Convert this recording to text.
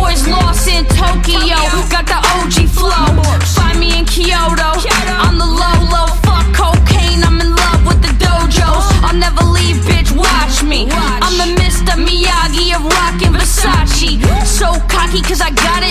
boys lost in Tokyo, got the OG flow. Find me in Kyoto, on the low, low. Fuck cocaine, I'm in love with the dojos. I'll never leave, bitch, watch me. I'm the Mr. Miyagi of rock and Versace. So cocky cause I got it